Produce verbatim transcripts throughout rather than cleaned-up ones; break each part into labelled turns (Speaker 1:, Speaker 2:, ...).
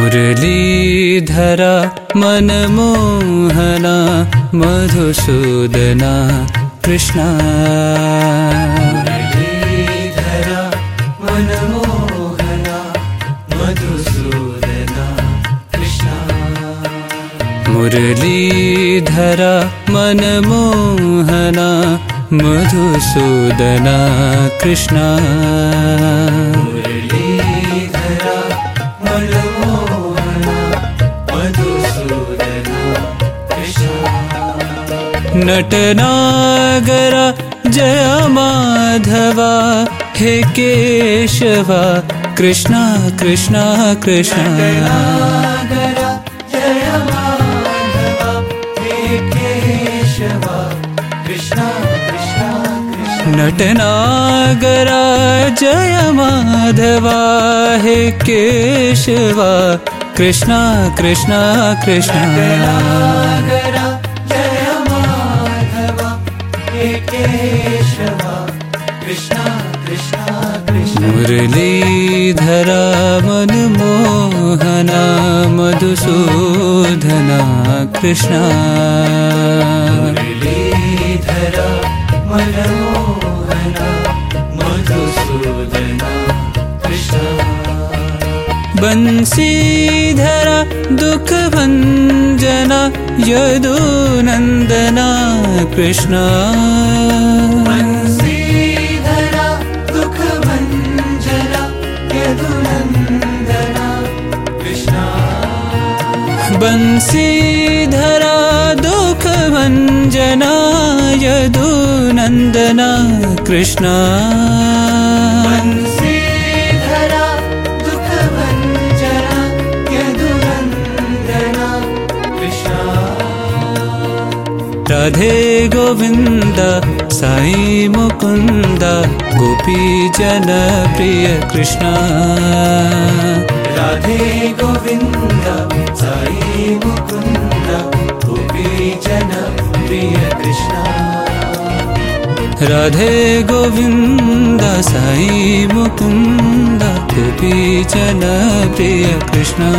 Speaker 1: मुरलीधरा मनमोहना मधुसूदना कृष्णा। मुरलीधरा मनमोहना मधुसूदना कृष्णा। मुरलीधरा मनमोहना मधुसूदना कृष्णा। मुरलीधरा मनमोहना मधुसूदना कृष्णा। नटनागरा जय माधवा हे केशवा कृष्णा कृष्णा कृष्णा। नटनागरा जय माधवा हे केशवा कृष्णा कृष्णा कृष्णा। नटनागरा जय माधवा हे केशवा कृष्णा कृष्णा कृष्णा। नटनागरा जय माधवा हे केशवा कृष्णा कृष्णा कृष्णा। मुरलीधरा मनमोहना मधुसूदना कृष्णा। मुरलीधरा मनमोहना मधुसूदना कृष्णा। बंसीधरा दुःखभंजना यदुनंदना कृष्णा। बंसीधरा दुःखभंजना यदुनंदना कृष्णा। बंसीधरा दुःखभंजना यदुनंदना कृष्णा। बंसीधरा दुःखभंजना यदुनंदना कृष्णा। राधे गोविंद साई मुकुंद गोपीजन प्रिय कृष्णा। राधे गोविंद साई मुकुंद गोपीजन प्रिय कृष्णा। राधे गोविंद साई मुकुंद गोपीजन प्रिय कृष्णा।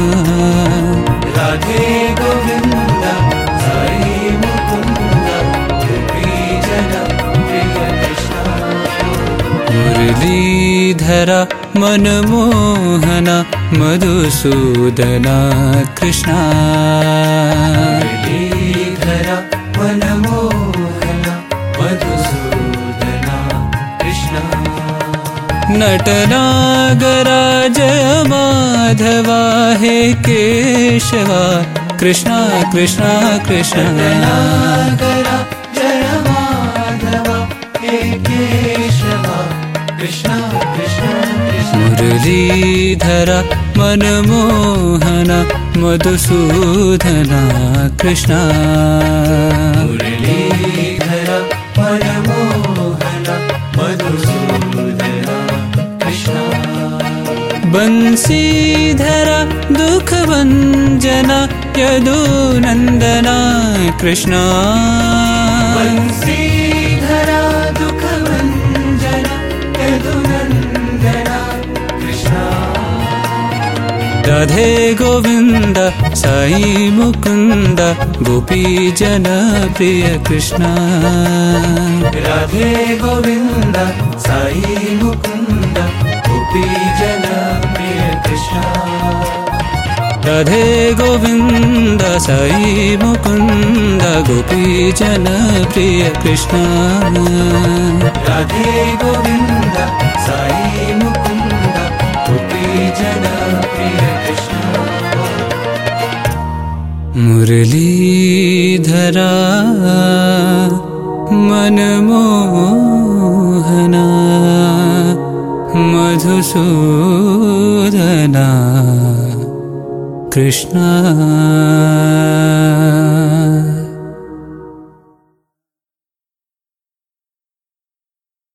Speaker 1: राधे गोविंद साई मुकुंद गोपीजन प्रिय कृष्णा। मुरलीधरा मनमोहना मधुसूदना कृष्णा। मुरलीधरा मनमोहना मधुसूदना कृष्णा। नटनागरा जय माधवा हे केशवा कृष्णा कृष्णा कृष्णा। नटनागरा जय माधवा हे केशवा कृष्णा कृष्णा कृष्णा। मुरलीधरा मनमोहना मधुसूदना कृष्णा। मुरलीधरा मनमोहना मधुसूदना कृष्णा। बंसीधरा दुःखभंजना यदुनंदना कृष्णा। बंसीधरा दुःखभंजना यदुनंदना कृष्णा। राधे गोविंद साई मुकुंद गोपीजन प्रिय कृष्णा। राधे गोविंद साई मुकुंद गोपीजन प्रिय कृष्णा। राधे गोविंद साई मुकुंद गोपीजन प्रिय कृष्णा। राधे गोविंद साई मुकुंद गोपीजन प्रिय कृष्णा। मुरलीधरा मनमोहना मधुसूदना कृष्णा।